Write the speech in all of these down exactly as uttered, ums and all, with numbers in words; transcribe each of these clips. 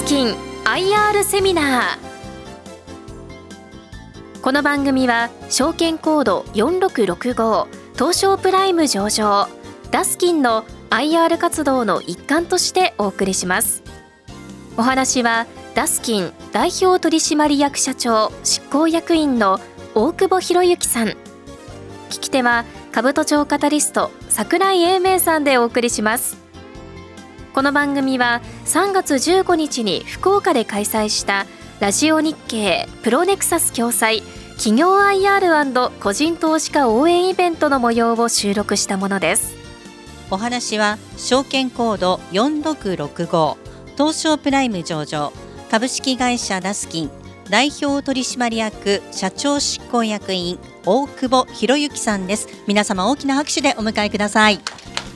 キン アイアール セミナー。この番組は証券コードよんろくろくご東証プライム上場ダスキンの アイアール 活動の一環としてお送りします。お話はダスキン代表取締役社長執行役員の大久保博之さん。聞き手は兜町カタリスト櫻井英明さんでお送りします。この番組はさんがつじゅうごにちに福岡で開催したラジオ日経プロネクサス共催企業 アイアール& 個人投資家応援イベントの模様を収録したものです。 お話は証券コードよんろくろくご東証プライム上場株式会社ダスキン代表取締役社長執行役員大久保博之さんです。皆様大きな拍手でお迎えください。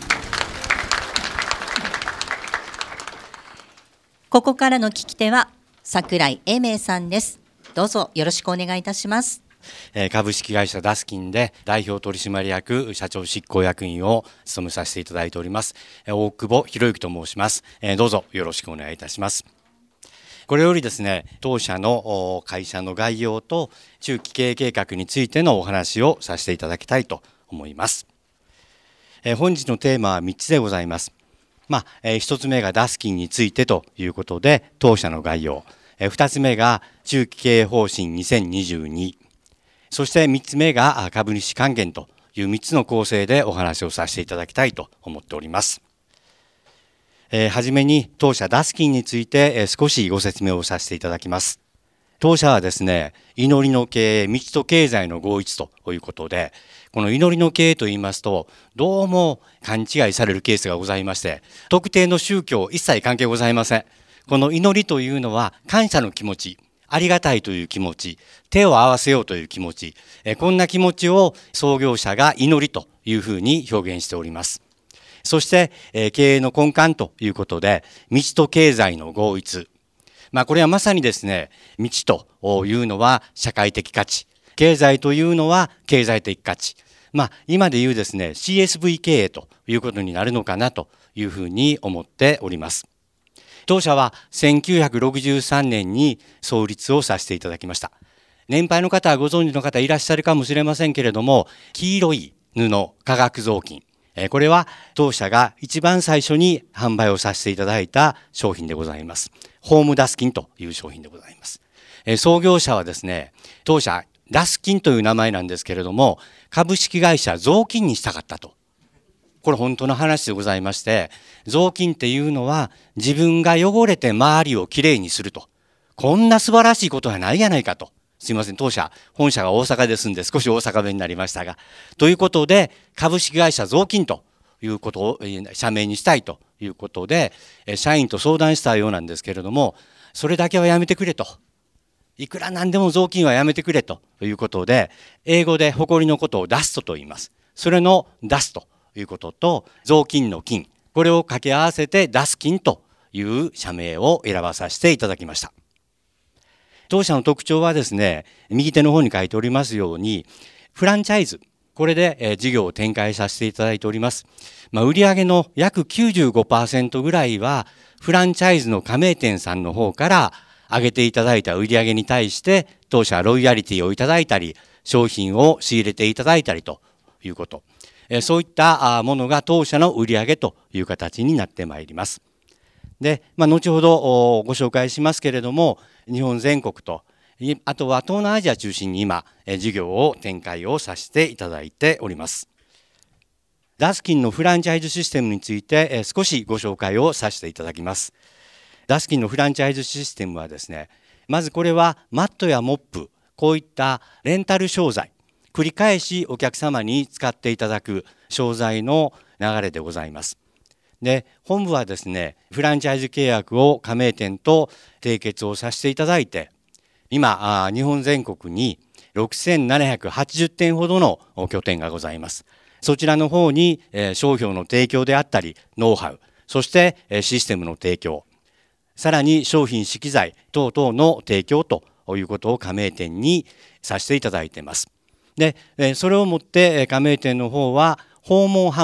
ここからの聞き手は櫻井英明さんです。どうぞよろしくお願いいたします。 えー、株式会社ダスキンで代表取締役社長執行役員を務めさせていただいております、えー、大久保博之と申します、えー、どうぞよろしくお願いいたします。これよりですね、当社の会社の概要と中期経営計画についてのお話をさせていただきたいと思います。えー、本日のテーマはみっつでございます。まあえー、ひとつめがダスキンについてということで当社の概要、えー、ふたつめが中期経営方針にせんにじゅうに、そしてみっつめが株主還元というみっつの構成でお話をさせていただきたいと思っております。えー、はじめに当社ダスキンについて、えー、少しご説明をさせていただきます。当社はですね、祈りの経営、道と経済の合一ということで、この祈りの経営といいますと、どうも勘違いされるケースがございまして、特定の宗教一切関係ございません。この祈りというのは感謝の気持ち、ありがたいという気持ち、手を合わせようという気持ち、えこんな気持ちを創業者が祈りというふうに表現しております。そして、え経営の根幹ということで、道と経済の合一。まあこれはまさにですね、道というのは社会的価値、経済というのは経済的価値。まあ今でいうですね、シーエスブイ 経営ということになるのかなというふうに思っております。当社はせんきゅうひゃくろくじゅうさんねんに創立をさせていただきました。年配の方はご存知の方いらっしゃるかもしれませんけれども、黄色い布化学雑巾、これは当社が一番最初に販売をさせていただいた商品でございます。ホームダスキンという商品でございます。創業者はですね、当社ダスキンという名前なんですけれども、株式会社雑巾にしたかったと。これ本当の話でございまして、雑巾っていうのは自分が汚れて周りをきれいにすると。こんな素晴らしいことはないやないかと。すいません、当社、本社が大阪ですんで少し大阪弁になりましたが。ということで、株式会社雑巾ということを社名にしたいということで、社員と相談したようなんですけれども、それだけはやめてくれと。いくらなんでも雑巾はやめてくれということで、英語で誇りのことをダストと言います。それのダストということと、雑巾の巾、これを掛け合わせてダスキンという社名を選ばさせていただきました。当社の特徴はですね、右手の方に書いておりますように、フランチャイズ、これで、えー、事業を展開させていただいております。まあ、売上の約 きゅうじゅうごパーセント ぐらいは、フランチャイズの加盟店さんの方から上げていただいた売上に対して、当社はロイヤリティをいただいたり、商品を仕入れていただいたりということ。そういったものが当社の売上という形になってまいります。で、まあ、後ほどご紹介しますけれども、日本全国と、あとは東南アジア中心に今、事業を展開をさせていただいております。ダスキンのフランチャイズシステムについて少しご紹介をさせていただきます。ダスキンのフランチャイズシステムはですね、まずこれはマットやモップ、こういったレンタル商材、繰り返しお客様に使っていただく商材の流れでございます。で、本部はですね、フランチャイズ契約を加盟店と締結をさせていただいて、今、日本全国にろくせんななひゃくはちじゅってんほどの拠点がございます。そちらの方に商標の提供であったり、ノウハウ、そしてシステムの提供、さらに商品資機材等々の提供ということを加盟店にさせていただいています。で、それをもって加盟店の方は訪問販売、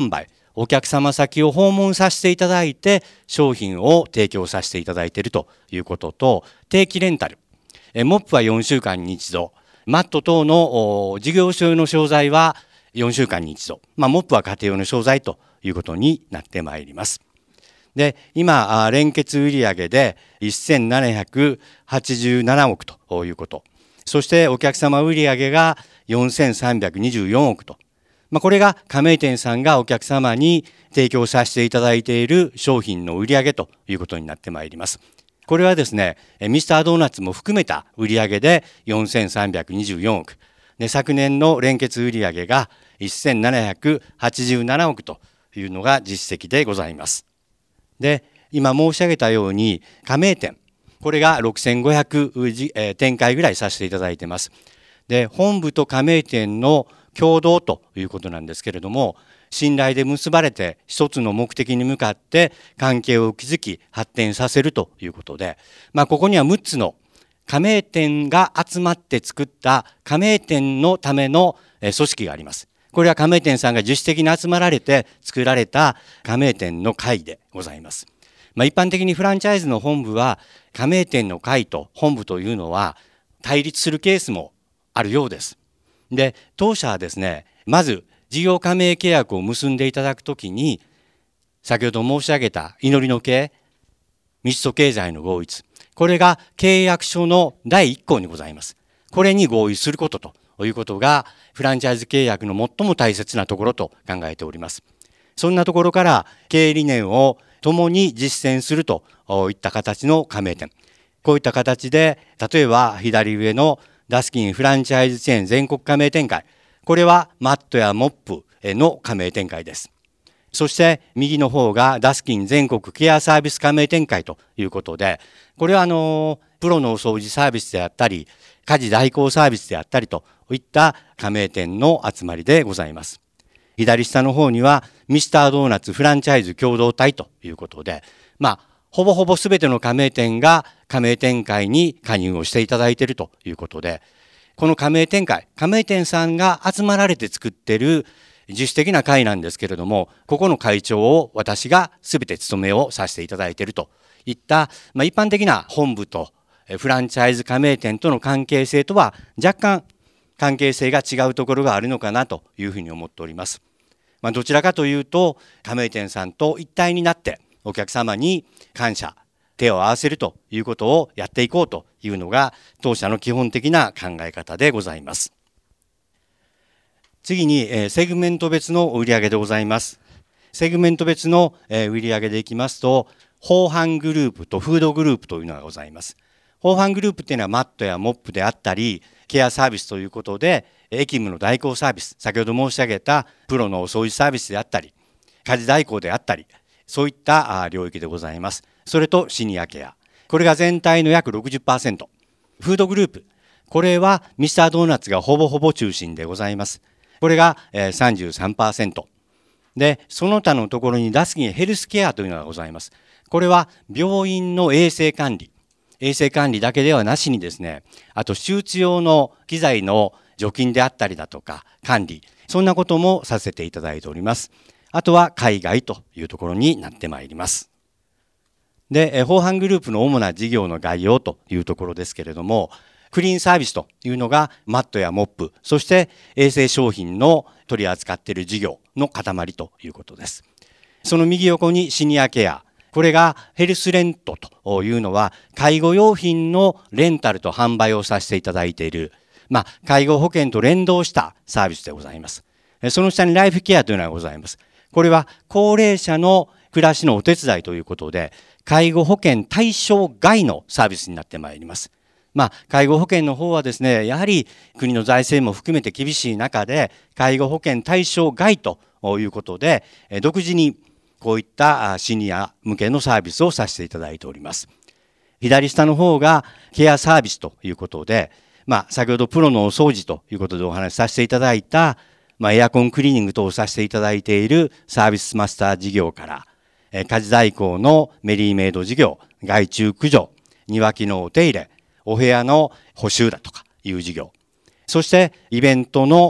お客様先を訪問させていただいて商品を提供させていただいているということと、定期レンタル、モップはよんしゅうかんに一度、マット等の事業所用の商材はよんしゅうかんに一度、まあ、モップは家庭用の商材ということになってまいります。で、今、連結売上でせんななひゃくはちじゅうななおくということ。そしてお客様売上がよんせんさんびゃくにじゅうよんおくと。まあ、これが加盟店さんがお客様に提供させていただいている商品の売上ということになってまいります。これはですね、ミスタードーナツも含めた売上でよんせんさんびゃくにじゅうよんおく。で、昨年の連結売上がせんななひゃくはちじゅうななおくというのが実績でございます。で、今申し上げたように加盟店、これがろくせんごひゃく展開ぐらいさせていただいています。で、本部と加盟店の共同ということなんですけれども、信頼で結ばれて一つの目的に向かって関係を築き発展させるということで、まあ、ここにはむっつの加盟店が集まって作った加盟店のための組織があります。これは加盟店さんが自主的に集まられて作られた加盟店の会でございます。まあ、一般的にフランチャイズの本部は加盟店の会と本部というのは対立するケースもあるようです。で、当社はですね、まず事業加盟契約を結んでいただくときに、先ほど申し上げた祈りの経、密租経済の合一、これが契約書のだいいっこうにございます。これに合意することということが、フランチャイズ契約の最も大切なところと考えております。そんなところから経営理念を共に実践するといった形の加盟店。こういった形で、例えば左上のダスキンフランチャイズチェーン全国加盟展開。これはマットやモップの加盟展開です。そして右の方がダスキン全国ケアサービス加盟展開ということで、これはあのプロのお掃除サービスであったり、家事代行サービスであったりといった加盟店の集まりでございます。左下の方にはミスタードーナツフランチャイズ共同体ということで、まあほぼほぼすべての加盟店が加盟展開に加入をしていただいているということで、この加盟展開、加盟店さんが集まられて作っている自主的な会なんですけれども、ここの会長を私がすべて務めをさせていただいているといった、まあ、一般的な本部とフランチャイズ加盟店との関係性とは若干関係性が違うところがあるのかなというふうに思っております。まあ、どちらかというと加盟店さんと一体になってお客様に感謝、手を合わせるということをやっていこうというのが当社の基本的な考え方でございます。次にセグメント別の売上でございます。セグメント別の売上でいきますと、包販グループとフードグループというのがございます。包販グループっていうのはマットやモップであったり、ケアサービスということで、役務の代行サービス、先ほど申し上げたプロのお掃除サービスであったり、家事代行であったり、そういった領域でございます。それとシニアケア。これが全体の約 ろくじゅっパーセント。フードグループ。これはミスタードーナツがほぼほぼ中心でございます。これが さんじゅうさんパーセント。で、その他のところにダスキンヘルスケアというのがございます。これは病院の衛生管理。衛生管理だけではなしにですね、あと手術用の機材の除菌であったりだとか管理。そんなこともさせていただいております。あとは海外というところになってまいります。で、包販グループの主な事業の概要というところですけれども、クリーンサービスというのがマットやモップ、そして衛生商品の取り扱っている事業の塊ということです。その右横にシニアケア。これがヘルスレントというのは介護用品のレンタルと販売をさせていただいている、まあ、介護保険と連動したサービスでございます。その下にライフケアというのがございます。これは高齢者の暮らしのお手伝いということで、介護保険対象外のサービスになってまいります。まあ、介護保険の方はですね、やはり国の財政も含めて厳しい中で、介護保険対象外ということで、独自にこういったシニア向けのサービスをさせていただいております。左下の方がケアサービスということで、まあ、先ほどプロのお掃除ということでお話しさせていただいた、まあ、エアコンクリーニング等をさせていただいているサービスマスター事業から、え家事代行のメリーメイド事業、害虫駆除、庭木のお手入れ、お部屋の補修だとかいう事業、そしてイベントの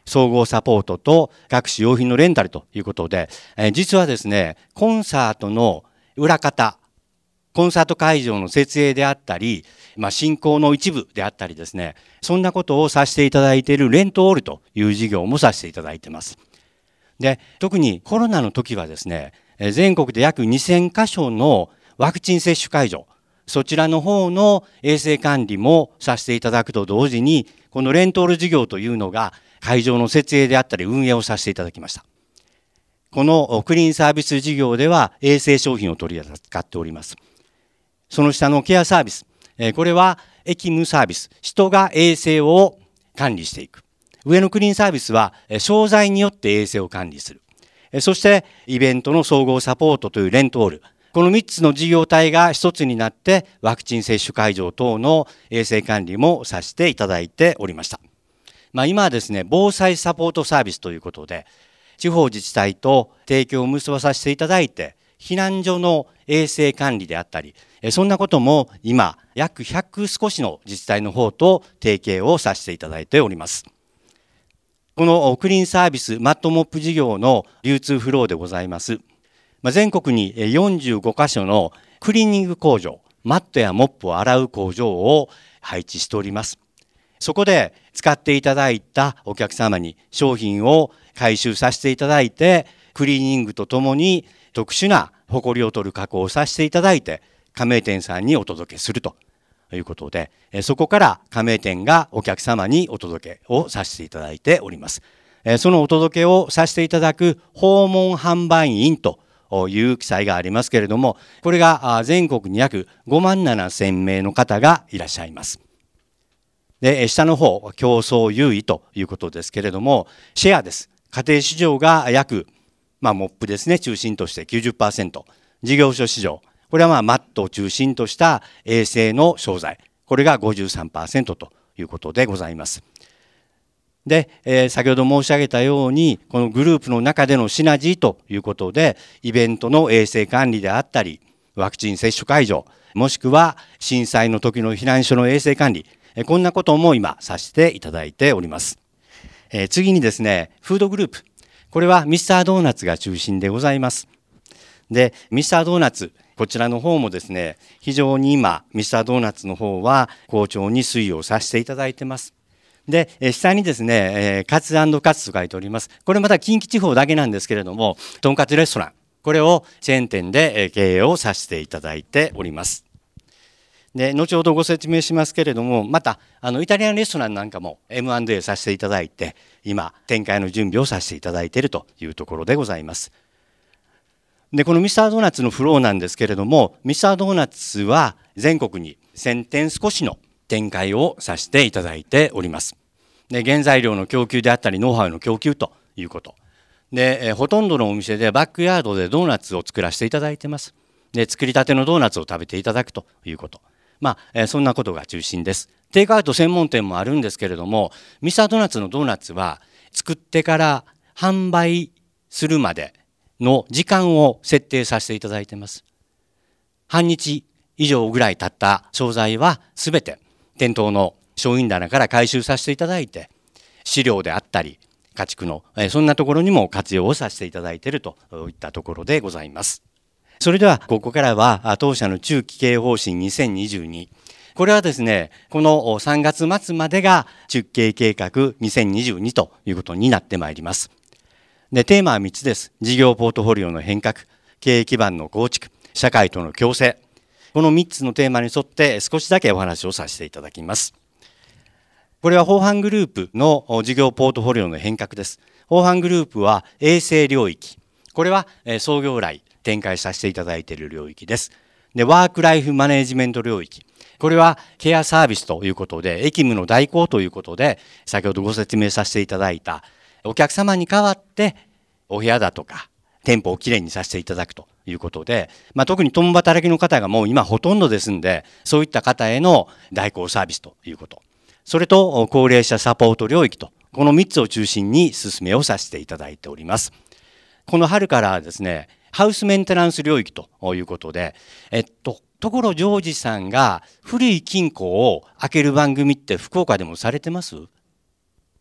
総合サポートと各種用品のレンタルということで、えー、実はですね、コンサートの裏方、コンサート会場の設営であったり、まあ、進行の一部であったりですね、そんなことをさせていただいているレントオールという事業もさせていただいています。で、特にコロナの時はですね、全国で約にせんかしょのワクチン接種会場、そちらの方の衛生管理もさせていただくと同時に、このレントール事業というのが会場の設営であったり運営をさせていただきました。このクリーンサービス事業では衛生商品を取り扱っております。その下のケアサービス、これは役務サービス、人が衛生を管理していく。上のクリーンサービスは商材によって衛生を管理する。そしてイベントの総合サポートというレントール。このみっつの事業体が一つになってワクチン接種会場等の衛生管理もさせていただいておりました。まあ、今はですね、防災サポートサービスということで、地方自治体と提供を結ばさせていただいて、避難所の衛生管理であったり、そんなことも今、約ひゃく少しの自治体の方と提携をさせていただいております。このクリーンサービスマットモップ事業の流通フローでございます。全国によんじゅうごかしょのクリーニング工場、マットやモップを洗う工場を配置しております。そこで使っていただいたお客様に商品を回収させていただいて、クリーニングとともに特殊な埃を取る加工をさせていただいて、加盟店さんにお届けするということで、そこから加盟店がお客様にお届けをさせていただいております。そのお届けをさせていただく訪問販売員という記載がありますけれども、これが全国に約ごまんななせんめいの方がいらっしゃいます。で、下の方、競争優位ということですけれども、シェアです。家庭市場が約、まあ、モップですね、中心として きゅうじゅっパーセント。事業所市場、これはまあマットを中心とした衛生の商材、これが ごじゅうさんパーセント ということでございます。で、えー、先ほど申し上げたように、このグループの中でのシナジーということで、イベントの衛生管理であったり、ワクチン接種会場、もしくは震災の時の避難所の衛生管理、えー、こんなことも今させていただいております。えー、次にですね、フードグループ。これはミスタードーナツが中心でございます。で、ミスタードーナツ、こちらの方もですね、非常に今、ミスタードーナツの方は好調に推移をさせていただいてます。で、下にですね、カツ&カツと書いております。これまた近畿地方だけなんですけれども、とんかつレストラン、これをチェーン店で経営をさせていただいております。で、後ほどご説明しますけれども、また、あの、イタリアンレストランなんかも エムアンドエー させていただいて、今、展開の準備をさせていただいているというところでございます。で、このミスタードーナツのフローなんですけれども、ミスタードーナツは全国にせんてん少しの展開をさせていただいております。で、原材料の供給であったり、ノウハウの供給ということ。で、えほとんどのお店でバックヤードでドーナツを作らせていただいてます。で、作りたてのドーナツを食べていただくということ。まあ、えそんなことが中心です。テイクアウト専門店もあるんですけれども、ミスタードーナツのドーナツは作ってから販売するまでの時間を設定させていただいてます。半日以上ぐらい経った商材はすべて店頭の商品棚から回収させていただいて、飼料であったり家畜のそんなところにも活用をさせていただいているといったところでございます。それではここからは当社の中期経営方針にせんにじゅうに、これはですね、このさんがつ末までが中期経営計画にせんにじゅうにということになってまいります。で、テーマはみっつです。事業ポートフォリオの変革、経営基盤の構築、社会との共生。このみっつのテーマに沿って少しだけお話をさせていただきます。これは豊阪グループの事業ポートフォリオの変革です。豊阪グループは衛生領域。これは創業来展開させていただいている領域です。で、ワークライフマネジメント領域。これはケアサービスということで、役務の代行ということで、先ほどご説明させていただいた、お客様に代わってお部屋だとか店舗をきれいにさせていただくということで、まあ、特に共働きの方がもう今ほとんどですんで、そういった方への代行サービスということ。それと高齢者サポート領域と、このみっつを中心に進めをさせていただいております。この春からですね、ハウスメンテナンス領域ということで、えっと、所ジョージさんが古い金庫を開ける番組って福岡でもされてます？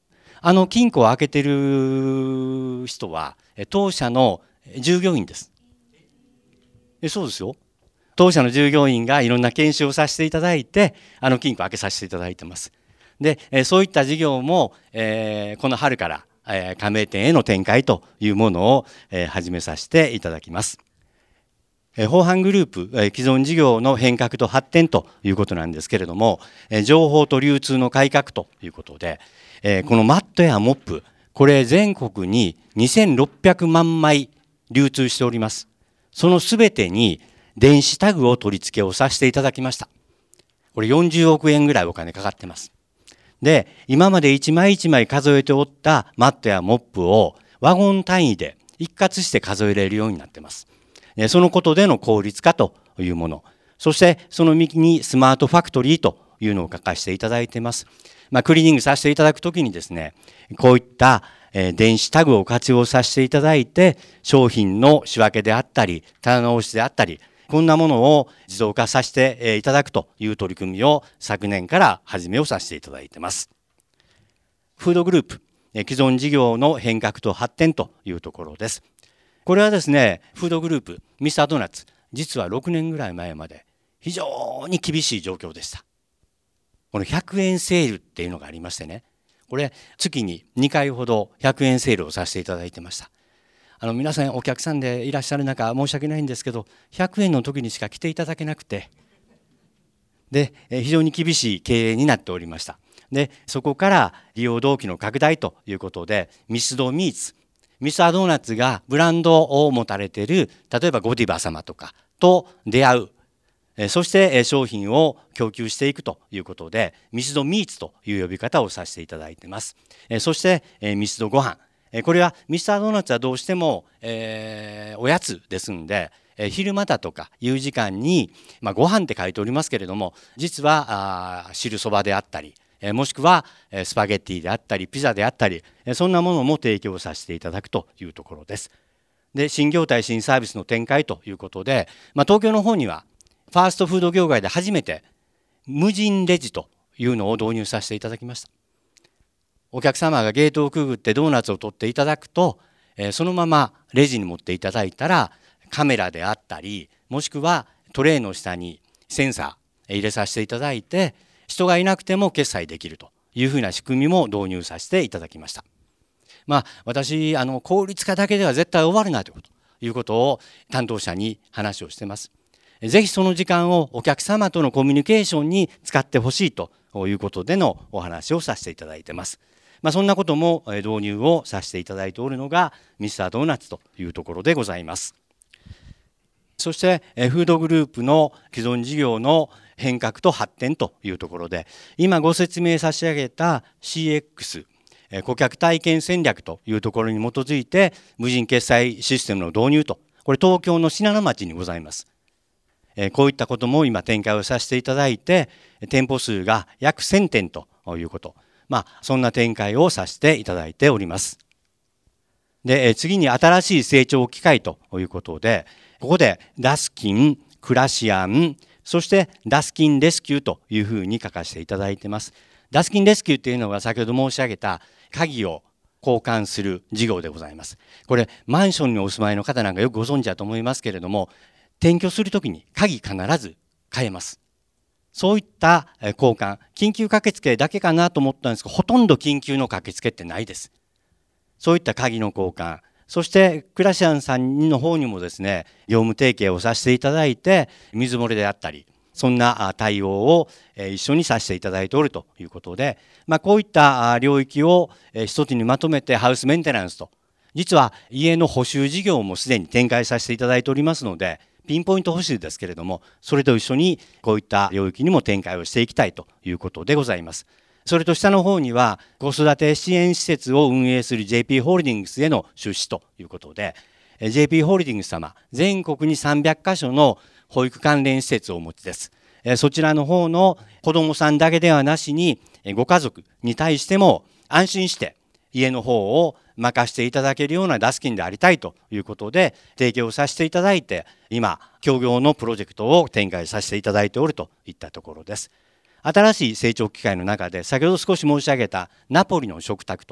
あの金庫を開けてる人は当社の従業員です。えそうですよ。当社の従業員がいろんな研修をさせていただいて、あの金庫を開けさせていただいてます。で、そういった事業も、えー、この春から、えー、加盟店への展開というものを、えー、始めさせていただきます。豊阪グループ、既存事業の変革と発展ということなんですけれども、情報と流通の改革ということで、このマットやモップ、これ全国ににせんろっぴゃくまんまい流通しております。そのすべてに電子タグを取り付けをさせていただきました。これよんじゅうおくえんぐらいお金かかってます。で、今まで一枚一枚数えておったマットやモップをワゴン単位で一括して数えれるようになってます。そのことでの効率化というもの、そしてその右にスマートファクトリーというのを書かせていただいています。まあ、クリーニングさせていただくときにですね、こういった電子タグを活用させていただいて、商品の仕分けであったり、棚直しであったり、こんなものを自動化させていただくという取り組みを昨年から始めをさせていただいています。フードグループ、既存事業の変革と発展というところです。これはですね、フードグループ、ミスタードーナツ、実はろくねんぐらい前まで非常に厳しい状況でした。このひゃくえんセールっていうのがありましてね、これ月ににかいほどひゃくえんセールをさせていただいてました。あの皆さんお客さんでいらっしゃる中申し訳ないんですけど、ひゃくえんの時にしか来ていただけなくて、で非常に厳しい経営になっておりました。でそこから利用動機の拡大ということで、ミスドミーツ、ミスタードーナツがブランドを持たれている、例えばゴディバ様とかと出会う、そして商品を供給していくということで、ミスドミーツという呼び方をさせていただいています。そしてミスドご飯、これはミスタードーナツはどうしても、えー、おやつですんで、昼間だとか夕時間に、まあ、ご飯って書いておりますけれども、実はあ汁そばであったり、もしくはスパゲッティであったりピザであったり、そんなものも提供させていただくというところです。で新業態新サービスの展開ということで、まあ、東京の方にはファーストフード業界で初めて無人レジというのを導入させていただきました。お客様がゲートをくぐってドーナツを取っていただくと、そのままレジに持っていただいたら、カメラであったり、もしくはトレイの下にセンサー入れさせていただいて、人がいなくても決済できるというふうな仕組みも導入させていただきました。まあ、私あの効率化だけでは絶対終わるなということを担当者に話をしています。ぜひその時間をお客様とのコミュニケーションに使ってほしいということでのお話をさせていただいています。まあ、そんなことも導入をさせていただいておるのがミスタードーナツというところでございます。そしてフードグループの既存事業の変革と発展というところで、今ご説明差し上げた シーエックス、顧客体験戦略というところに基づいて無人決済システムの導入と、これ東京の信濃町にございます。こういったことも今展開をさせていただいて、店舗数が約せんてんということ、まあそんな展開をさせていただいております。で次に新しい成長機会ということで、ここでダスキン、クラシアン、そしてダスキンレスキューというふうに書かせていただいています。ダスキンレスキューというのは先ほど申し上げた鍵を交換する事業でございます。これマンションにお住まいの方なんかよくご存知だと思いますけれども、転居するときに鍵必ず変えます。そういった交換、緊急駆けつけだけかなと思ったんですが、ほとんど緊急の駆けつけってないです。そういった鍵の交換、そしてクラシアンさんの方にもですね、業務提携をさせていただいて、水漏れであったり、そんな対応を一緒にさせていただいておるということで、まあ、こういった領域を一つにまとめてハウスメンテナンスと、実は家の補修事業もすでに展開させていただいておりますので、ピンポイント補修ですけれども、それと一緒にこういった領域にも展開をしていきたいということでございます。それと下の方には子育て支援施設を運営する ジェーピー ホールディングスへの出資ということで、 ジェーピー ホールディングス様、全国にさんびゃくかしょの保育関連施設をお持ちです。そちらの方の子どもさんだけではなしにご家族に対しても安心して家の方を任せていただけるようなダスキンでありたいということで提供させていただいて、今協業のプロジェクトを展開させていただいておるといったところです。新しい成長機会の中で先ほど少し申し上げたナポリの食卓と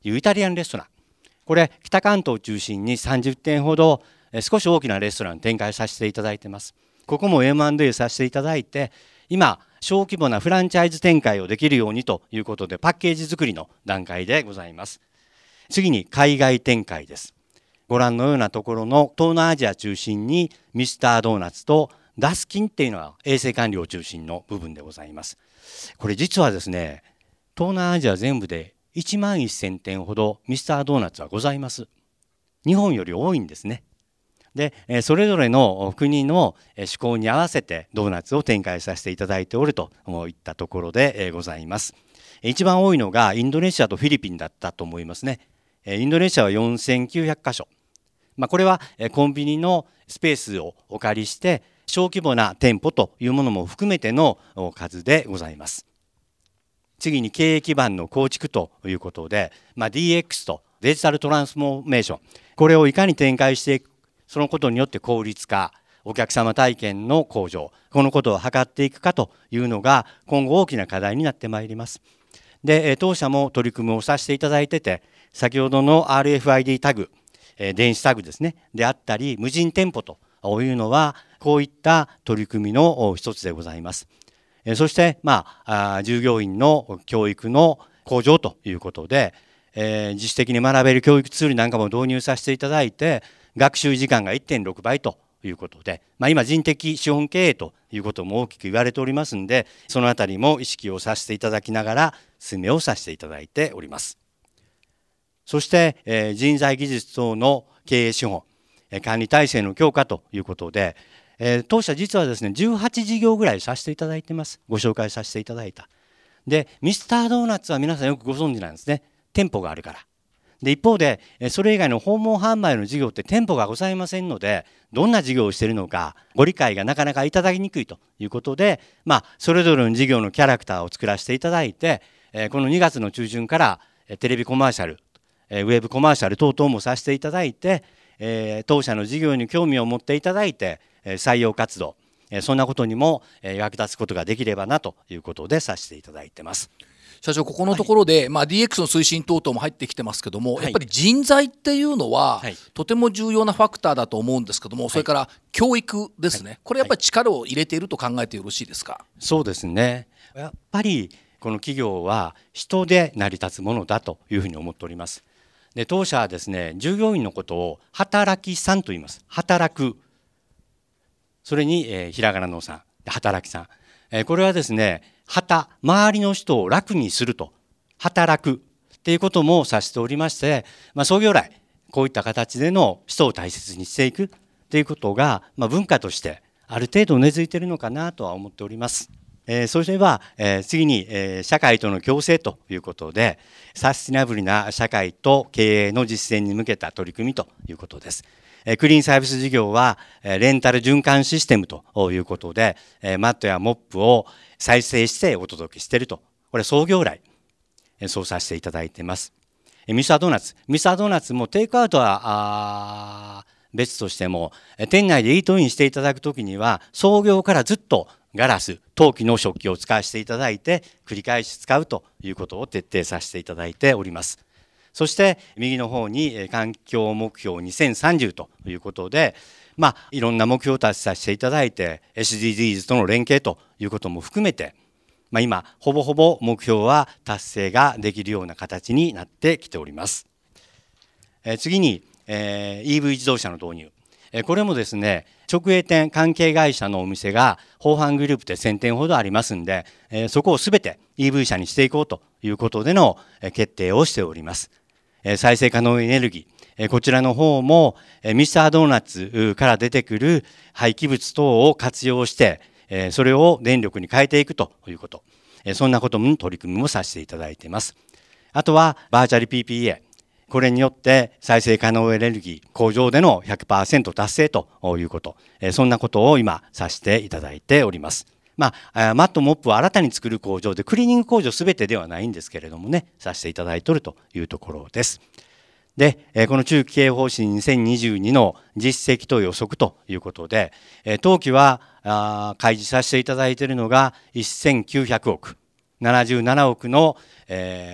いうイタリアンレストラン、これ北関東を中心にさんじゅってんほど少し大きなレストランを展開させていただいています。ここも エムアンドエー させていただいて、今小規模なフランチャイズ展開をできるようにということでパッケージ作りの段階でございます。次に海外展開です。ご覧のようなところの東南アジア中心にミスタードーナツとダスキンっていうのは衛生管理を中心の部分でございます。これ実はですね、東南アジア全部でいちまんせんてんほどミスタードーナツはございます。日本より多いんですね。で、それぞれの国の趣向に合わせてドーナツを展開させていただいておるといったところでございます。一番多いのがインドネシアとフィリピンだったと思いますね。インドネシアはよんせんきゅうひゃくかしょ。まあ、これはコンビニのスペースをお借りして小規模な店舗というものも含めての数でございます。次に経営基盤の構築ということで、まあ、ディーエックス とデジタルトランスフォーメーション、これをいかに展開していく、そのことによって効率化、お客様体験の向上、このことを図っていくかというのが今後大きな課題になってまいります。で、当社も取り組みをさせていただいてて、先ほどの アールエフアイディー タグ、電子タグですね、であったり無人店舗というのはこういった取り組みの一つでございます。そして、まあ、従業員の教育の向上ということで、えー、自主的に学べる教育ツールなんかも導入させていただいて、学習時間が いってんろくばいということで、まあ、今人的資本経営ということも大きく言われておりますので、そのあたりも意識をさせていただきながら進めをさせていただいております。そして、えー、人材技術等の経営資本、えー、管理体制の強化ということで、えー、当社実はですねじゅうはちじぎょうぐらいさせていただいてます。ご紹介させていただいた。でミスタードーナツは皆さんよくご存知なんですね。店舗があるから。で一方でそれ以外の訪問販売の事業って店舗がございませんので、どんな事業をしているのかご理解がなかなかいただきにくいということで、まあ、それぞれの事業のキャラクターを作らせていただいて、このにがつの中旬からテレビコマーシャル、ウェブコマーシャル等々もさせていただいて、当社の事業に興味を持っていただいて採用活動、そんなことにも役立つことができればなということでさせていただいてます。 社長、ここのところで、はい、まあ、ディーエックス の推進等々も入ってきてますけども、はい、やっぱり人材っていうのは、はい、とても重要なファクターだと思うんですけども、はい、それから教育ですね、はい、これやっぱり力を入れていると考えてよろしいですか。はい、 そうですね。やっぱりこの企業は人で成り立つものだというふうに思っております。で当社はですね、従業員のことを働きさんと言います。働く、それに、えー、ひらがなのさん、働きさん、えー、これはですね、働、周りの人を楽にすると、働くっていうことも指しておりまして、まあ、創業来こういった形での人を大切にしていくっていうことが、まあ、文化としてある程度根付いているのかなとは思っております。えー、それでは、えー、次に、えー、社会との共生ということで、サスティナブルな社会と経営の実践に向けた取り組みということです。クリーンサービス事業はレンタル循環システムということで、マットやモップを再生してお届けしていると。これ創業来そうさせていただいています。ミスタードーナツミスタードーナツもテイクアウトは別としても、店内でイートインしていただくときには創業からずっとガラス、陶器の食器を使わせていただいて繰り返し使うということを徹底させていただいております。そして右の方に環境目標にせんさんじゅうということで、まあ、いろんな目標を達成させていただいて エスディージーズ との連携ということも含めて、まあ、今ほぼほぼ目標は達成ができるような形になってきております。え次に、えー、イーブイ 自動車の導入、えこれもですね、直営店関係会社のお店が豊阪グループでせんてんほどありますんで、えー、そこをすべて イーブイ 車にしていこうということでの決定をしております。再生可能エネルギー、こちらの方もミスタードーナツから出てくる廃棄物等を活用してそれを電力に変えていくということ、そんなことも取り組みもさせていただいています。あとはバーチャル ピーピーエー、 これによって再生可能エネルギー工場での ひゃくパーセント 達成ということ、そんなことを今させていただいております。まあ、マットモップを新たに作る工場でクリーニング工場すべてではないんですけれどもね、させていただいているというところです。で、この中期経営方針にせんにじゅうにの実績と予測ということで、当期は開示させていただいているのがせんきゅうひゃくおく、ななじゅうななおくの、えー、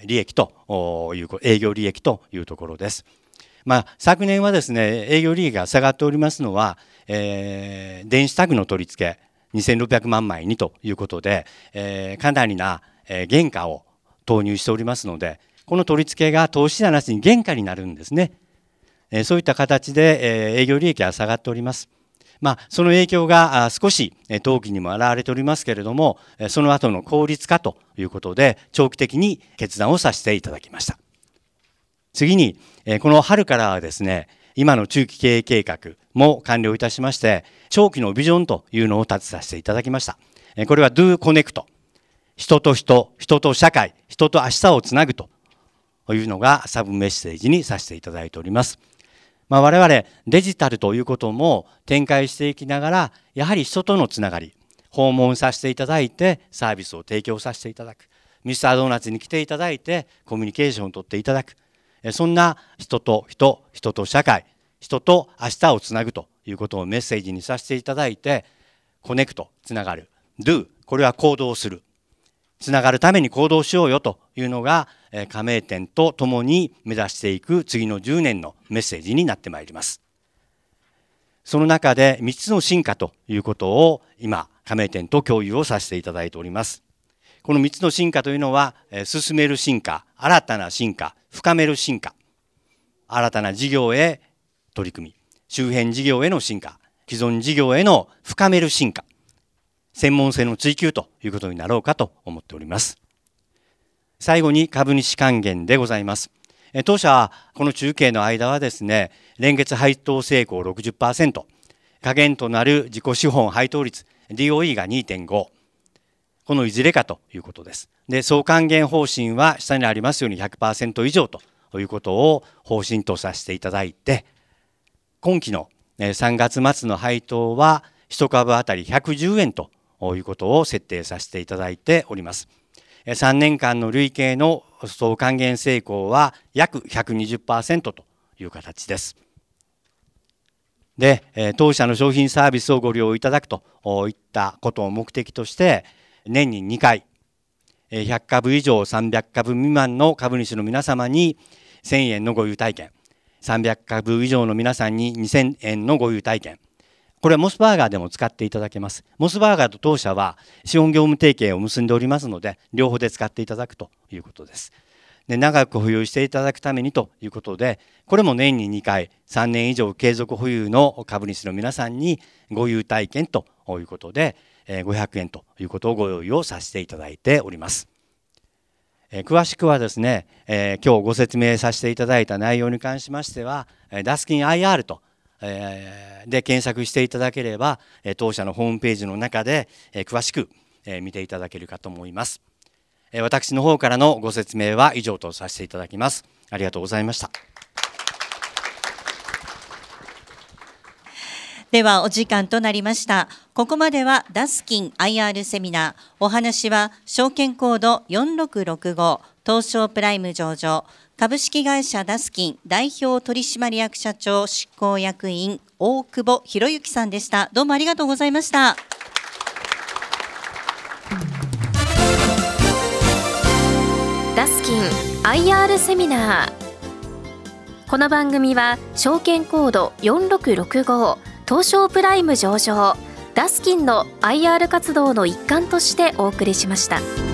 ー、利益という営業利益というところです。まあ、昨年はですね営業利益が下がっておりますのは、えー、電子タグの取り付けにせんろっぴゃくまんまいにということで、えー、かなりな、えー、原価を投入しておりますので、この取り付けが投資じゃなしに原価になるんですね。えー、そういった形で、えー、営業利益が下がっております。まあ、その影響が少し当期にも現れておりますけれども、その後の効率化ということで長期的に決断をさせていただきました。次に、この春からはですね、今の中期経営計画も完了いたしまして、長期のビジョンというのを立てさせていただきました。これは Do Connect、人と人、人と社会、人と明日をつなぐというのがサブメッセージにさせていただいております。まあ、我々デジタルということも展開していきながら、やはり人とのつながり、訪問させていただいてサービスを提供させていただく、ミスタードーナツに来ていただいてコミュニケーションをとっていただく、そんな人と人、人と社会、人と明日をつなぐということをメッセージにさせていただいて、コネクト、つながる、Do、これは行動する、つながるために行動しようよというのが加盟店とともに目指していく次のじゅうねんのメッセージになってまいります。その中でみっつの進化ということを今加盟店と共有をさせていただいております。このみっつの進化というのは、進める進化、新たな進化、深める進化、新たな事業へ取り組み、周辺事業への進化、既存事業への深める進化、専門性の追求ということになろうかと思っております。最後に株主還元でございます。当社はこの中継の間はですね、連月配当成功 ろくじゅっパーセント、下限となる自己資本配当率 ディーオーイー が にてんご、このいずれかということです。で、総還元方針は下にありますように ひゃくパーセント 以上ということを方針とさせていただいて、今期のさんがつ末の配当はいち株あたりひゃくじゅうえんということを設定させていただいております。さんねんかんの累計の総還元成功は約 ひゃくにじゅっパーセント という形です。で、当社の商品サービスをご利用いただくといったことを目的として、年ににかい、ひゃっかぶ以上さんびゃくかぶ未満の株主の皆様にせんえんのご優待券、さんびゃくかぶ以上の皆さんににせんえんのご優待券、これはモスバーガーでも使っていただけます。モスバーガーと当社は資本業務提携を結んでおりますので、両方で使っていただくということです。で、長く保有していただくためにということで、これも年ににかい、さんねん以上継続保有の株主の皆さんにご優待券ということで、ごひゃくえんということをご用意をさせていただいております。詳しくはですね、今日ご説明させていただいた内容に関しましては、ダスキン アイアール とで検索していただければ、当社のホームページの中で詳しく見ていただけるかと思います。私の方からのご説明は以上とさせていただきます。ありがとうございました。 ではお時間となりました。ここまではダスキン アイアール セミナー、お話は証券コードよんろくろくご東証プライム上場株式会社ダスキン代表取締役社長執行役員大久保博之さんでした。どうもありがとうございました。 ダスキン アイアール セミナー。この番組は証券コードよんろくろくご東証プライム上場ダスキンの アイアール 活動の一環としてお送りしました。